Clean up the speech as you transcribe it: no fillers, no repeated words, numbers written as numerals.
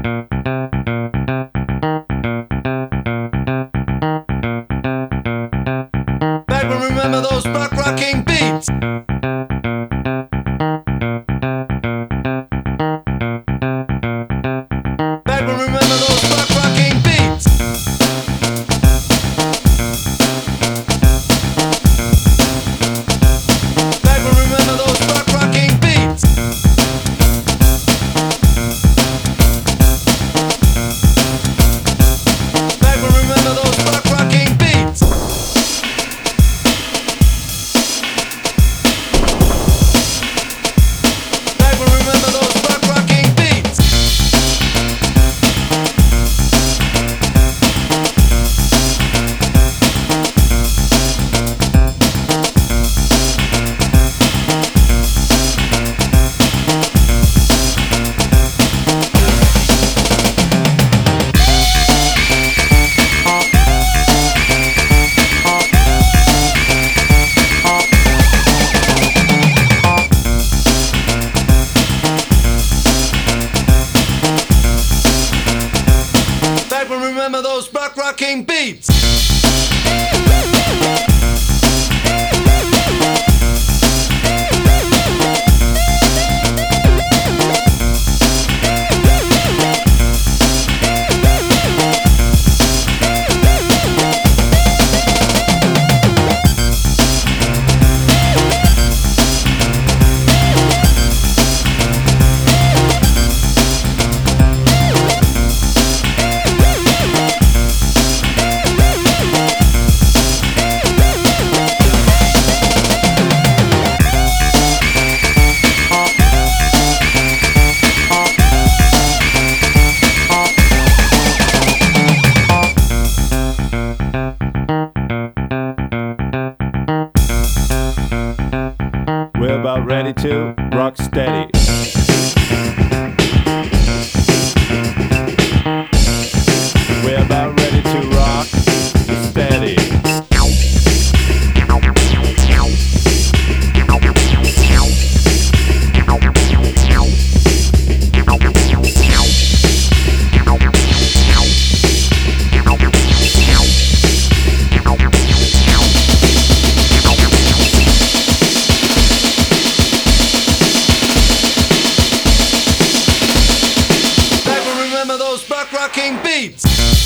Back when remember those buck rocking beats. Back when remember those buck rocking beats. Back when remember those buck rocking beats. Back when remember those buck rocking beats. Back when remember those buck rocking beats. Back when remember those buck rocking beats. We're about ready to rock steady. We're about ready to rock steady. Back when remember those buck rocking beats.